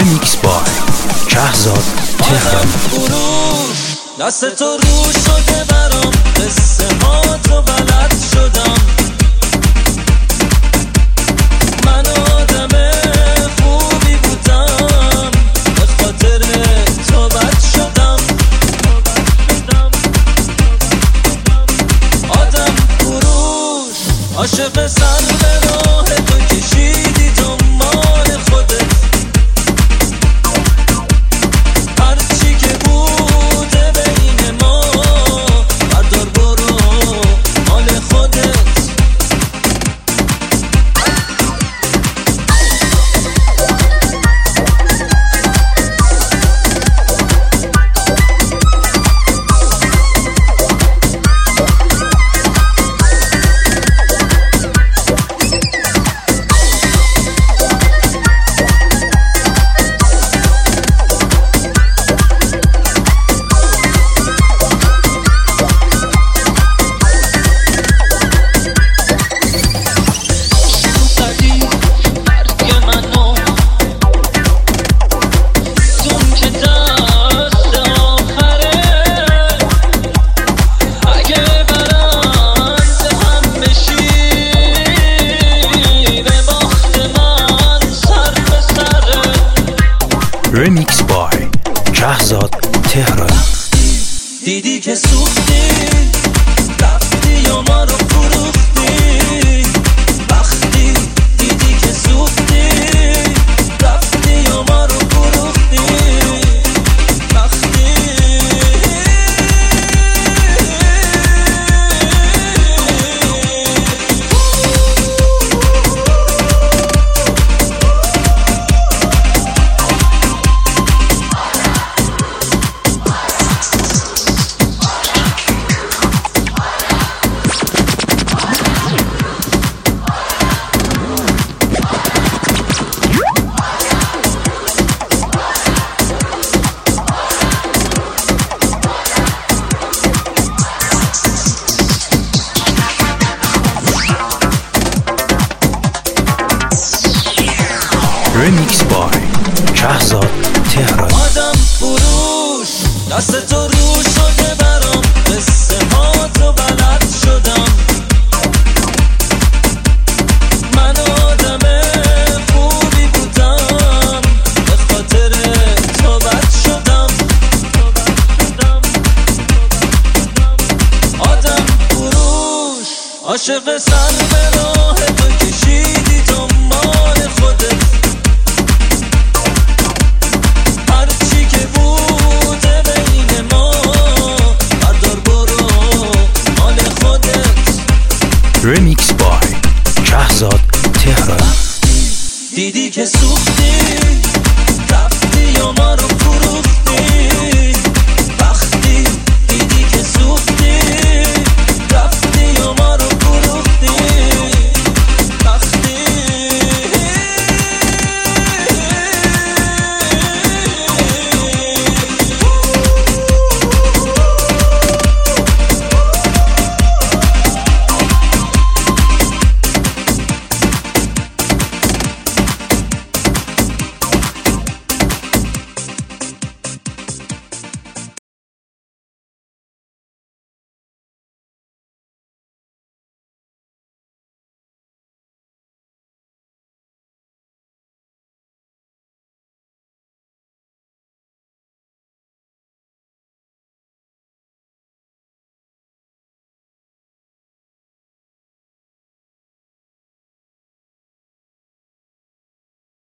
رمیکس بای شهزاد تهرانی. دست تو روش شده برام، قصه ها تو بلد شدم. من آدم خوبی بودم، به خاطر تو بد شدم. آدم فروش عاشق سر به راه تو کشیدی دنبال خودت. هرچی که بوده بین ما بردار برو مال خودت. رمیکس بای شهزاد تهرانی. دیدی که سوختی، رفتی یا ما رو فروختی. وقتی دیدی که سوختی، رفتی یا ما رو فروختی. وقتی رمیکس بای شهزاد تهرانی. آدم فروش دست تو روش شده برام، قصه ها تو بلد شدم. من آدم خوبی بودم، به خاطر تو بد شدم. آدم فروش عاشق سر به راه تو کشیدی دنبال خودت. رمیکس بای شهزاد تهرانی. دیدی که سوختی،